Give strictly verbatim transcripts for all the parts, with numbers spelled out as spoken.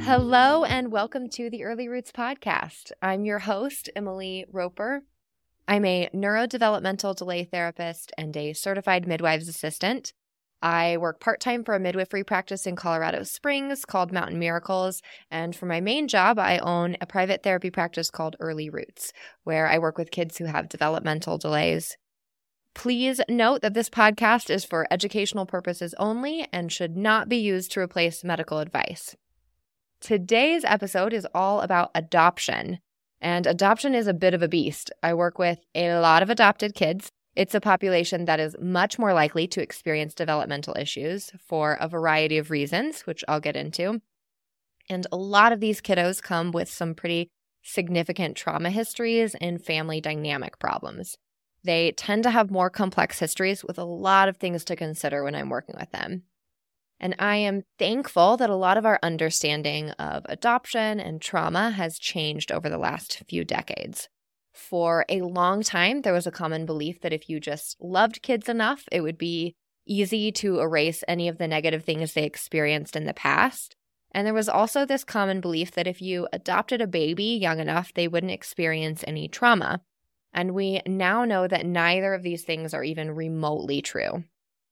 Hello and welcome to the Early Roots Podcast. I'm your host, Emily Roper. I'm a neurodevelopmental delay therapist and a certified midwives assistant. I work part-time for a midwifery practice in Colorado Springs called Mountain Miracles, and for my main job, I own a private therapy practice called Early Roots, where I work with kids who have developmental delays. Please note that this podcast is for educational purposes only and should not be used to replace medical advice. Today's episode is all about adoption, and adoption is a bit of a beast. I work with a lot of adopted kids. It's a population that is much more likely to experience developmental issues for a variety of reasons, which I'll get into. And a lot of these kiddos come with some pretty significant trauma histories and family dynamic problems. They tend to have more complex histories with a lot of things to consider when I'm working with them. And I am thankful that a lot of our understanding of adoption and trauma has changed over the last few decades. For a long time, there was a common belief that if you just loved kids enough, it would be easy to erase any of the negative things they experienced in the past. And there was also this common belief that if you adopted a baby young enough, they wouldn't experience any trauma. And we now know that neither of these things are even remotely true.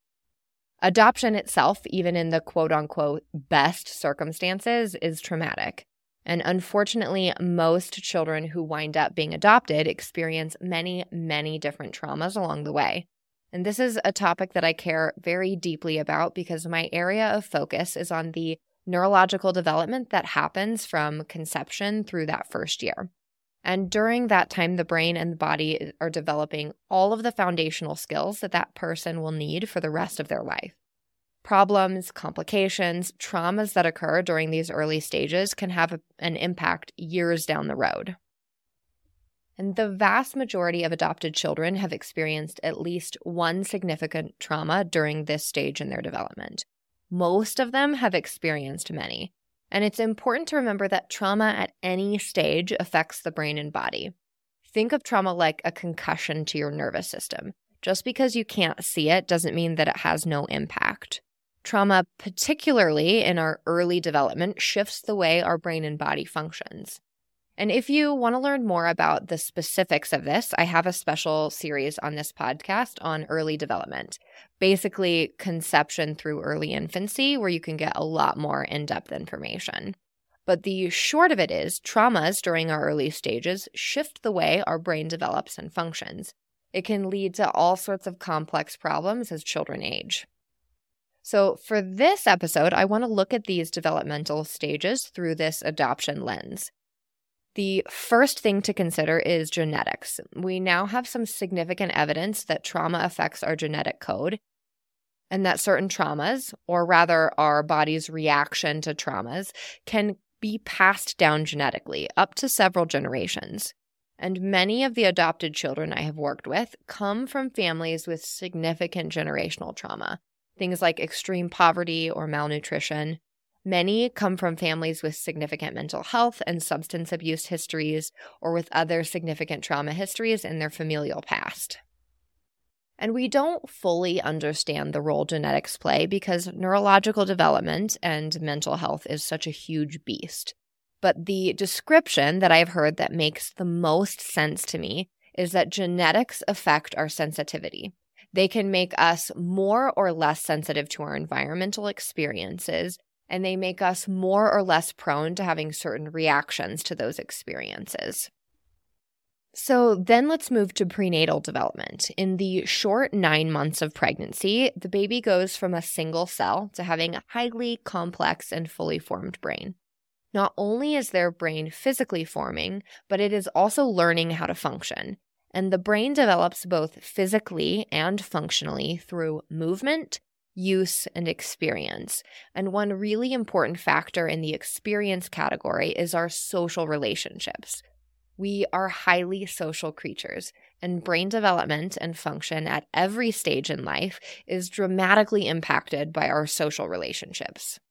Adoption itself, even in the quote-unquote best circumstances, is traumatic. And unfortunately, most children who wind up being adopted experience many, many different traumas along the way. And this is a topic that I care very deeply about because my area of focus is on the neurological development that happens from conception through that first year. And during that time, the brain and the body are developing all of the foundational skills that that person will need for the rest of their life. Problems, complications, traumas that occur during these early stages can have an impact years down the road. And the vast majority of adopted children have experienced at least one significant trauma during this stage in their development. Most of them have experienced many. And it's important to remember that trauma at any stage affects the brain and body. Think of trauma like a concussion to your nervous system. Just because you can't see it doesn't mean that it has no impact. Trauma, particularly in our early development, shifts the way our brain and body functions. And if you want to learn more about the specifics of this, I have a special series on this podcast on early development, basically conception through early infancy, where you can get a lot more in-depth information. But the short of it is, traumas during our early stages shift the way our brain develops and functions. It can lead to all sorts of complex problems as children age. So for this episode, I want to look at these developmental stages through this adoption lens. The first thing to consider is genetics. We now have some significant evidence that trauma affects our genetic code and that certain traumas, or rather our body's reaction to traumas, can be passed down genetically up to several generations. And many of the adopted children I have worked with come from families with significant generational trauma, things like extreme poverty or malnutrition. Many come from families with significant mental health and substance abuse histories or with other significant trauma histories in their familial past. And we don't fully understand the role genetics play because neurological development and mental health is such a huge beast. But the description that I've heard that makes the most sense to me is that genetics affect our sensitivity. They can make us more or less sensitive to our environmental experiences, and they make us more or less prone to having certain reactions to those experiences. So then let's move to prenatal development. In the short nine months of pregnancy, the baby goes from a single cell to having a highly complex and fully formed brain. Not only is their brain physically forming, but it is also learning how to function. And the brain develops both physically and functionally through movement, use, and experience. And one really important factor in the experience category is our social relationships. We are highly social creatures, and brain development and function at every stage in life is dramatically impacted by our social relationships.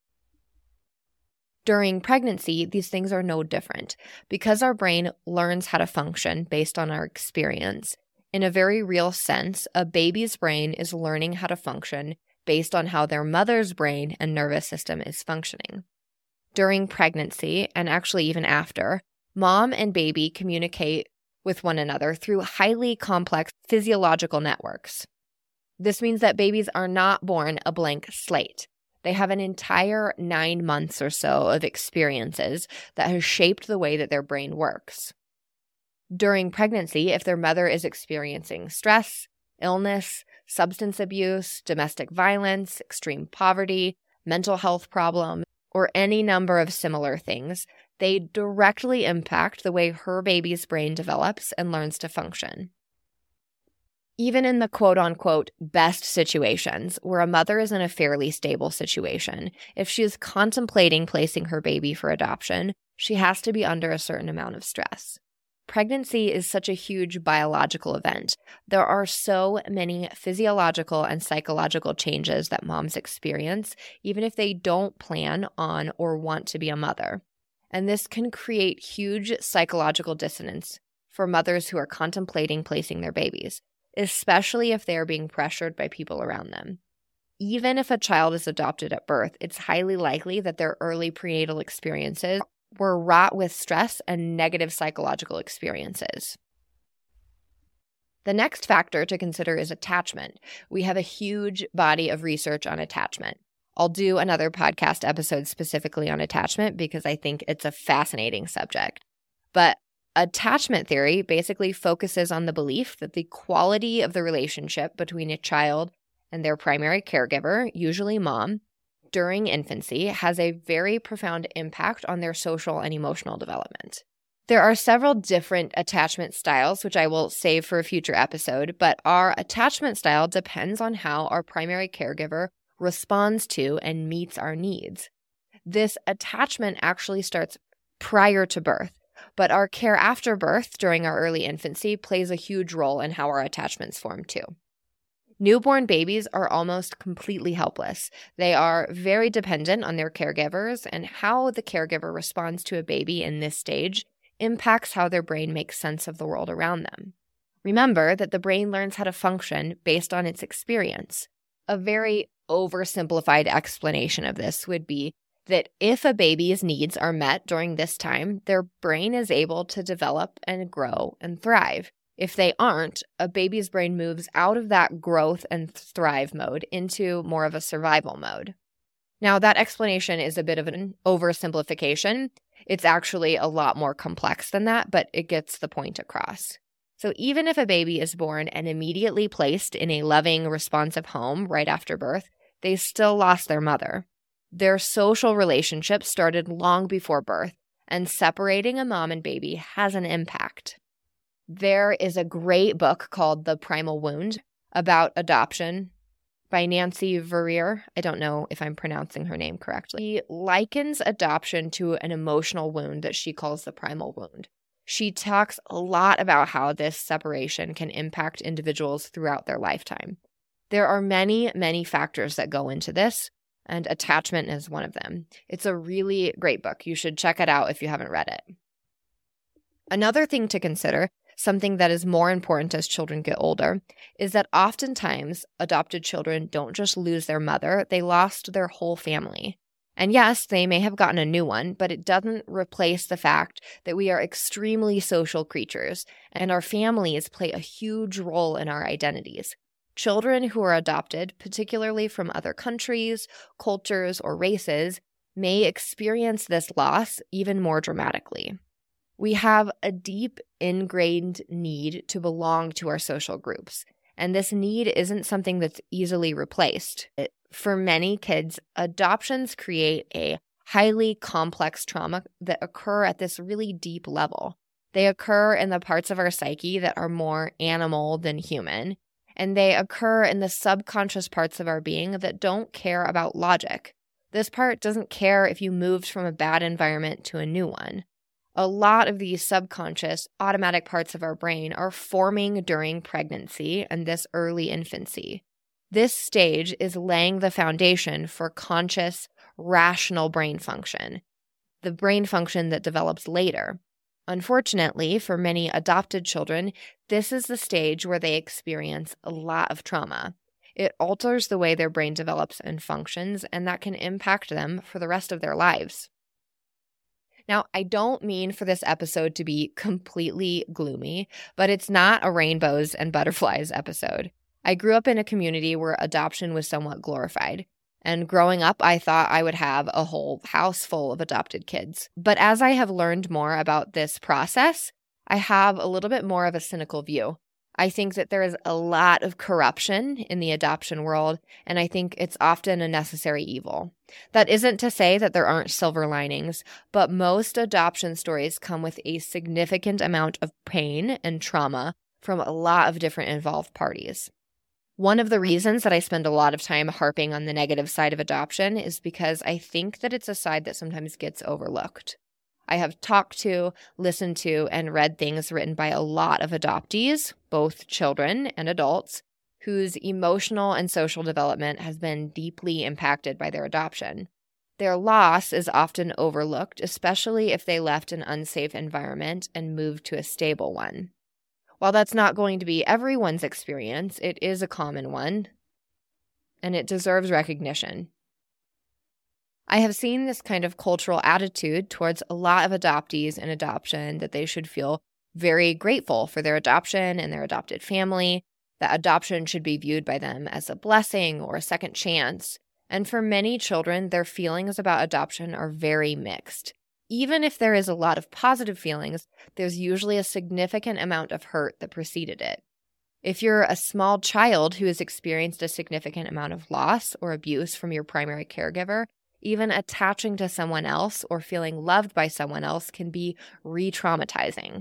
During pregnancy, these things are no different. Because our brain learns how to function based on our experience, in a very real sense, a baby's brain is learning how to function based on how their mother's brain and nervous system is functioning. during pregnancy, and actually even after, mom and baby communicate with one another through highly complex physiological networks. This means that babies are not born a blank slate. They have an entire nine months or so of experiences that has shaped the way that their brain works. During pregnancy, if their mother is experiencing stress, illness, substance abuse, domestic violence, extreme poverty, mental health problems, or any number of similar things, they directly impact the way her baby's brain develops and learns to function. Even in the quote-unquote best situations, where a mother is in a fairly stable situation, if she is contemplating placing her baby for adoption, she has to be under a certain amount of stress. Pregnancy is such a huge biological event. There are so many physiological and psychological changes that moms experience, even if they don't plan on or want to be a mother. And this can create huge psychological dissonance for mothers who are contemplating placing their babies, especially if they are being pressured by people around them. Even if a child is adopted at birth, it's highly likely that their early prenatal experiences were wrought with stress and negative psychological experiences. The next factor to consider is attachment. We have a huge body of research on attachment. I'll do another podcast episode specifically on attachment because I think it's a fascinating subject. But attachment theory basically focuses on the belief that the quality of the relationship between a child and their primary caregiver, usually mom, during infancy has a very profound impact on their social and emotional development. There are several different attachment styles, which I will save for a future episode, but our attachment style depends on how our primary caregiver responds to and meets our needs. This attachment actually starts prior to birth, but our care after birth during our early infancy plays a huge role in how our attachments form too. Newborn babies are almost completely helpless. They are very dependent on their caregivers, and how the caregiver responds to a baby in this stage impacts how their brain makes sense of the world around them. Remember that the brain learns how to function based on its experience. A very oversimplified explanation of this would be that if a baby's needs are met during this time, their brain is able to develop and grow and thrive. If they aren't, a baby's brain moves out of that growth and thrive mode into more of a survival mode. Now, that explanation is a bit of an oversimplification. It's actually a lot more complex than that, but it gets the point across. So even if a baby is born and immediately placed in a loving, responsive home right after birth, they still lost their mother. Their social relationship started long before birth, and separating a mom and baby has an impact. There is a great book called The Primal Wound about adoption by Nancy Verrier. I don't know if I'm pronouncing her name correctly. She likens adoption to an emotional wound that she calls the primal wound. She talks a lot about how this separation can impact individuals throughout their lifetime. There are many, many factors that go into this, and attachment is one of them. It's a really great book. You should check it out if you haven't read it. Another thing to consider, something that is more important as children get older, is that oftentimes adopted children don't just lose their mother, they lost their whole family. And yes, they may have gotten a new one, but it doesn't replace the fact that we are extremely social creatures, and our families play a huge role in our identities. Children who are adopted, particularly from other countries, cultures, or races, may experience this loss even more dramatically. We have a deep ingrained need to belong to our social groups, and this need isn't something that's easily replaced. It, for many kids, adoptions create a highly complex trauma that occur at this really deep level. They occur in the parts of our psyche that are more animal than human, and they occur in the subconscious parts of our being that don't care about logic. This part doesn't care if you moved from a bad environment to a new one. A lot of these subconscious, automatic parts of our brain are forming during pregnancy and this early infancy. This stage is laying the foundation for conscious, rational brain function, the brain function that develops later. Unfortunately, for many adopted children, this is the stage where they experience a lot of trauma. It alters the way their brain develops and functions, and that can impact them for the rest of their lives. Now, I don't mean for this episode to be completely gloomy, but it's not a rainbows and butterflies episode. I grew up in a community where adoption was somewhat glorified. And growing up, I thought I would have a whole house full of adopted kids. But as I have learned more about this process, I have a little bit more of a cynical view. I think that there is a lot of corruption in the adoption world, and I think it's often a necessary evil. That isn't to say that there aren't silver linings, but most adoption stories come with a significant amount of pain and trauma from a lot of different involved parties. One of the reasons that I spend a lot of time harping on the negative side of adoption is because I think that it's a side that sometimes gets overlooked. I have talked to, listened to, and read things written by a lot of adoptees, both children and adults, whose emotional and social development has been deeply impacted by their adoption. Their loss is often overlooked, especially if they left an unsafe environment and moved to a stable one. While that's not going to be everyone's experience, it is a common one, and it deserves recognition. I have seen this kind of cultural attitude towards a lot of adoptees and adoption, that they should feel very grateful for their adoption and their adopted family, that adoption should be viewed by them as a blessing or a second chance. And for many children, their feelings about adoption are very mixed. Even if there is a lot of positive feelings, there's usually a significant amount of hurt that preceded it. If you're a small child who has experienced a significant amount of loss or abuse from your primary caregiver, even attaching to someone else or feeling loved by someone else can be re-traumatizing.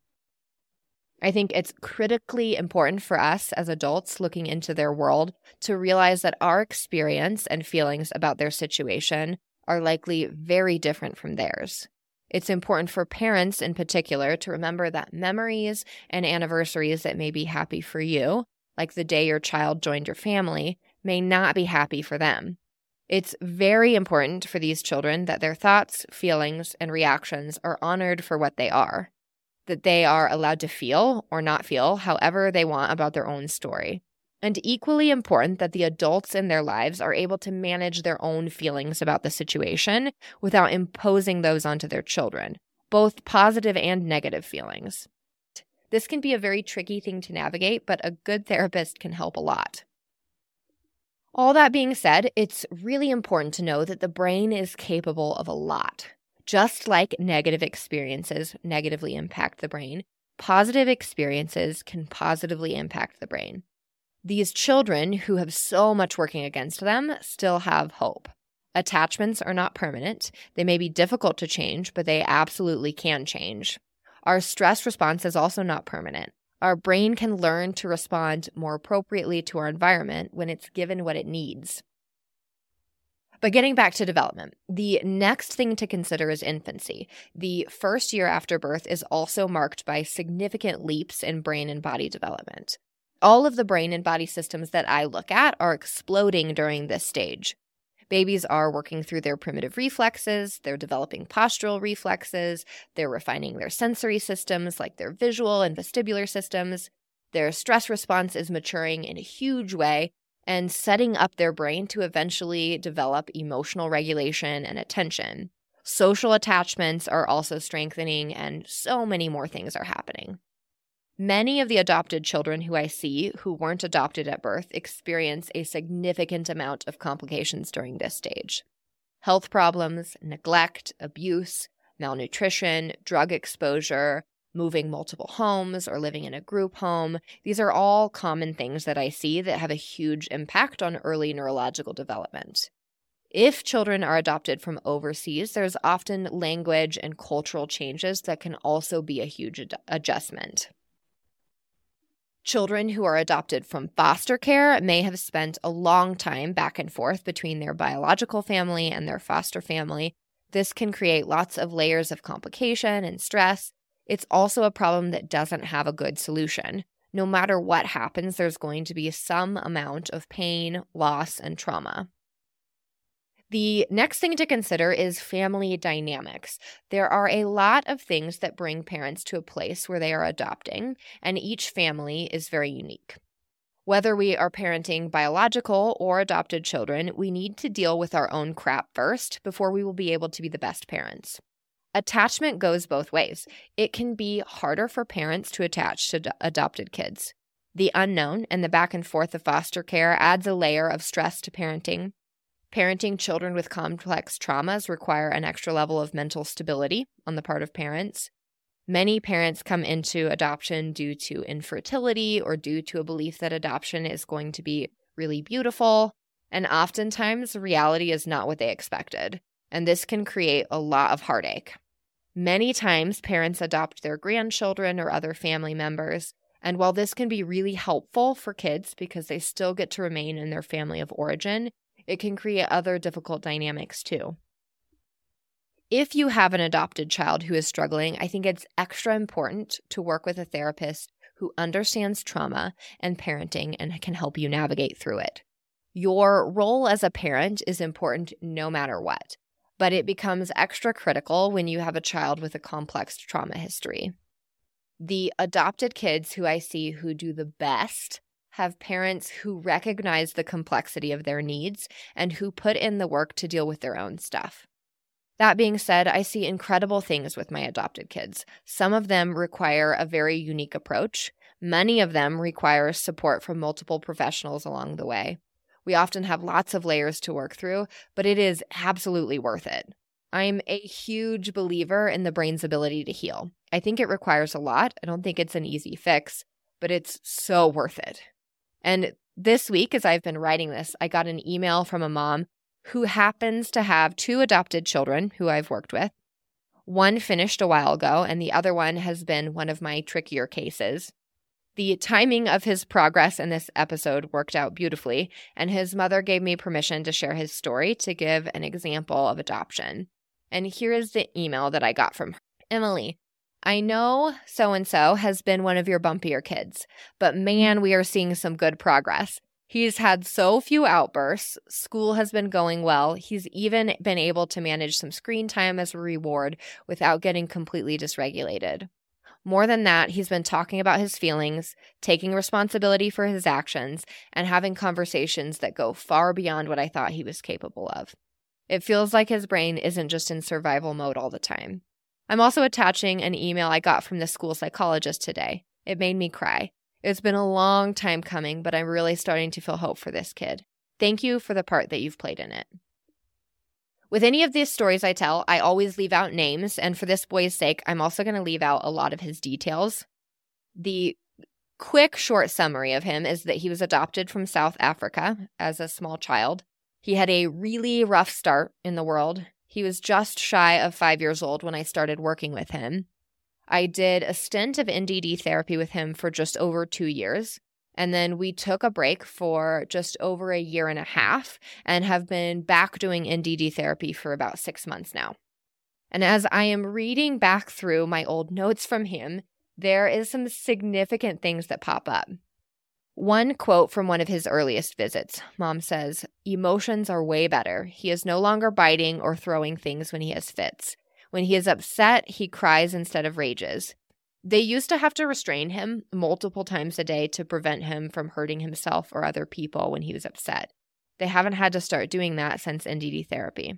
I think it's critically important for us as adults looking into their world to realize that our experience and feelings about their situation are likely very different from theirs. It's important for parents in particular to remember that memories and anniversaries that may be happy for you, like the day your child joined your family, may not be happy for them. It's very important for these children that their thoughts, feelings, and reactions are honored for what they are, that they are allowed to feel or not feel however they want about their own story. And equally important that the adults in their lives are able to manage their own feelings about the situation without imposing those onto their children, both positive and negative feelings. This can be a very tricky thing to navigate, but a good therapist can help a lot. All that being said, it's really important to know that the brain is capable of a lot. Just like negative experiences negatively impact the brain, positive experiences can positively impact the brain. These children who have so much working against them still have hope. Attachments are not permanent. They may be difficult to change, but they absolutely can change. Our stress response is also not permanent. Our brain can learn to respond more appropriately to our environment when it's given what it needs. But getting back to development, the next thing to consider is infancy. The first year after birth is also marked by significant leaps in brain and body development. All of the brain and body systems that I look at are exploding during this stage. Babies are working through their primitive reflexes, they're developing postural reflexes, they're refining their sensory systems like their visual and vestibular systems. Their stress response is maturing in a huge way and setting up their brain to eventually develop emotional regulation and attention. Social attachments are also strengthening, and so many more things are happening. Many of the adopted children who I see who weren't adopted at birth experience a significant amount of complications during this stage. Health problems, neglect, abuse, malnutrition, drug exposure, moving multiple homes or living in a group home. These are all common things that I see that have a huge impact on early neurological development. If children are adopted from overseas, there's often language and cultural changes that can also be a huge ad- adjustment. Children who are adopted from foster care may have spent a long time back and forth between their biological family and their foster family. This can create lots of layers of complication and stress. It's also a problem that doesn't have a good solution. No matter what happens, there's going to be some amount of pain, loss, and trauma. The next thing to consider is family dynamics. There are a lot of things that bring parents to a place where they are adopting, and each family is very unique. Whether we are parenting biological or adopted children, we need to deal with our own crap first before we will be able to be the best parents. Attachment goes both ways. It can be harder for parents to attach to d- adopted kids. The unknown and the back and forth of foster care adds a layer of stress to parenting. Parenting children with complex traumas require an extra level of mental stability on the part of parents. Many parents come into adoption due to infertility or due to a belief that adoption is going to be really beautiful, and oftentimes reality is not what they expected, and this can create a lot of heartache. Many times, parents adopt their grandchildren or other family members, and while this can be really helpful for kids because they still get to remain in their family of origin, it can create other difficult dynamics too. If you have an adopted child who is struggling, I think it's extra important to work with a therapist who understands trauma and parenting and can help you navigate through it. Your role as a parent is important no matter what, but it becomes extra critical when you have a child with a complex trauma history. The adopted kids who I see who do the best have parents who recognize the complexity of their needs and who put in the work to deal with their own stuff. That being said, I see incredible things with my adopted kids. Some of them require a very unique approach. Many of them require support from multiple professionals along the way. We often have lots of layers to work through, but it is absolutely worth it. I'm a huge believer in the brain's ability to heal. I think it requires a lot. I don't think it's an easy fix, but it's so worth it. And this week, as I've been writing this, I got an email from a mom who happens to have two adopted children who I've worked with. One finished a while ago, and the other one has been one of my trickier cases. The timing of his progress in this episode worked out beautifully, and his mother gave me permission to share his story to give an example of adoption. And here is the email that I got from her. Emily, I know so-and-so has been one of your bumpier kids, but man, we are seeing some good progress. He's had so few outbursts. School has been going well. He's even been able to manage some screen time as a reward without getting completely dysregulated. More than that, he's been talking about his feelings, taking responsibility for his actions, and having conversations that go far beyond what I thought he was capable of. It feels like his brain isn't just in survival mode all the time. I'm also attaching an email I got from the school psychologist today. It made me cry. It's been a long time coming, but I'm really starting to feel hope for this kid. Thank you for the part that you've played in it. With any of these stories I tell, I always leave out names, and for this boy's sake, I'm also going to leave out a lot of his details. The quick, short summary of him is that he was adopted from South Africa as a small child. He had a really rough start in the world. He was just shy of five years old when I started working with him. I did a stint of N D D therapy with him for just over two years, and then we took a break for just over a year and a half and have been back doing N D D therapy for about six months now. And as I am reading back through my old notes from him, there is some significant things that pop up. One quote from one of his earliest visits, Mom says, "Emotions are way better. He is no longer biting or throwing things when he has fits. When he is upset, he cries instead of rages. They used to have to restrain him multiple times a day to prevent him from hurting himself or other people when he was upset. They haven't had to start doing that since N D D therapy."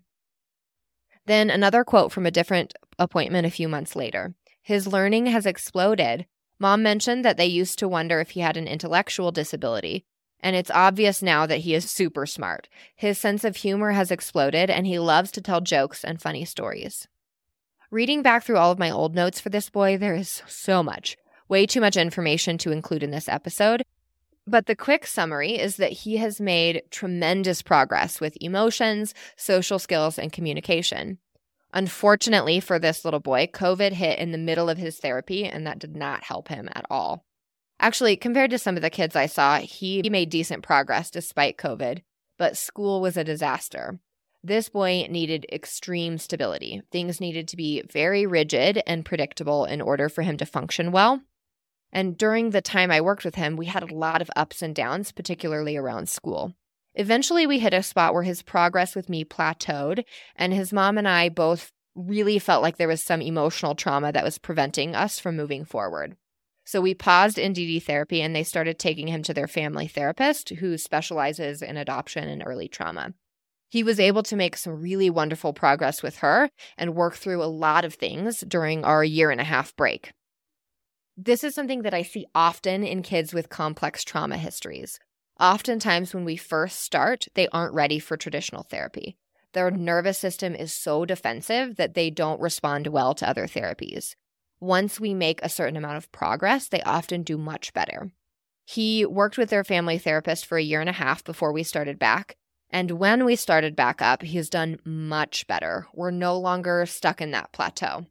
Then another quote from a different appointment a few months later. "His learning has exploded. Mom mentioned that they used to wonder if he had an intellectual disability, and it's obvious now that he is super smart. His sense of humor has exploded, and he loves to tell jokes and funny stories." Reading back through all of my old notes for this boy, there is so much, way too much information to include in this episode. But the quick summary is that he has made tremendous progress with emotions, social skills, and communication. Unfortunately for this little boy, COVID hit in the middle of his therapy, and that did not help him at all. Actually, compared to some of the kids I saw, he made decent progress despite COVID, but school was a disaster. This boy needed extreme stability. Things needed to be very rigid and predictable in order for him to function well. And during the time I worked with him, we had a lot of ups and downs, particularly around school. Eventually, we hit a spot where his progress with me plateaued, and his mom and I both really felt like there was some emotional trauma that was preventing us from moving forward. So we paused N D D therapy, and they started taking him to their family therapist, who specializes in adoption and early trauma. He was able to make some really wonderful progress with her and work through a lot of things during our year and a half break. This is something that I see often in kids with complex trauma histories. Oftentimes when we first start, they aren't ready for traditional therapy. Their nervous system is so defensive that they don't respond well to other therapies. Once we make a certain amount of progress, they often do much better. He worked with their family therapist for a year and a half before we started back. And when we started back up, he's done much better. We're no longer stuck in that plateau.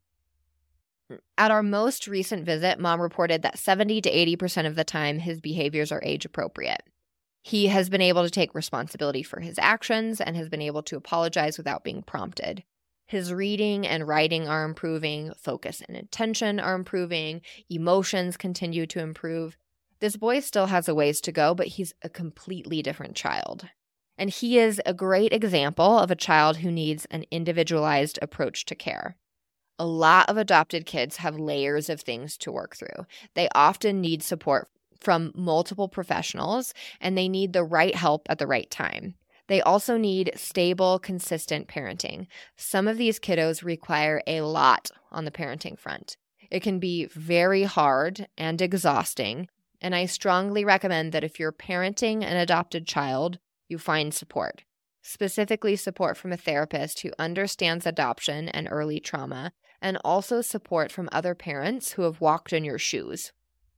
At our most recent visit, Mom reported that seventy to eighty percent of the time his behaviors are age appropriate. He has been able to take responsibility for his actions and has been able to apologize without being prompted. His reading and writing are improving, focus and attention are improving, emotions continue to improve. This boy still has a ways to go, but he's a completely different child. And he is a great example of a child who needs an individualized approach to care. A lot of adopted kids have layers of things to work through. They often need support from multiple professionals, and they need the right help at the right time. They also need stable, consistent parenting. Some of these kiddos require a lot on the parenting front. It can be very hard and exhausting, and I strongly recommend that if you're parenting an adopted child, you find support, specifically support from a therapist who understands adoption and early trauma, and also support from other parents who have walked in your shoes.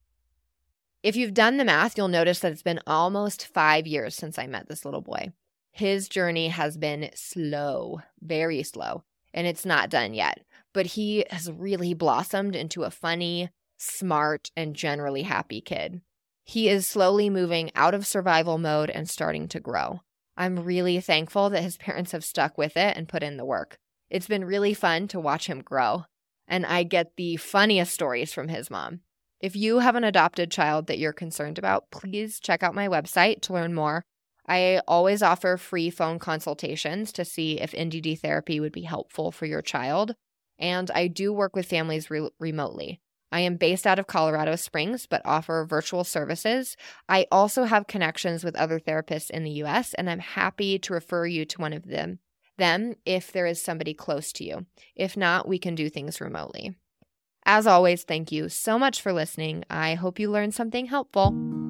If you've done the math, you'll notice that it's been almost five years since I met this little boy. His journey has been slow, very slow, and it's not done yet, but he has really blossomed into a funny, smart, and generally happy kid. He is slowly moving out of survival mode and starting to grow. I'm really thankful that his parents have stuck with it and put in the work. It's been really fun to watch him grow, and I get the funniest stories from his mom. If you have an adopted child that you're concerned about, please check out my website to learn more. I always offer free phone consultations to see if N D D therapy would be helpful for your child, and I do work with families re- remotely. I am based out of Colorado Springs, but offer virtual services. I also have connections with other therapists in the U S, and I'm happy to refer you to one of them, them if there is somebody close to you. If not, we can do things remotely. As always, thank you so much for listening. I hope you learned something helpful.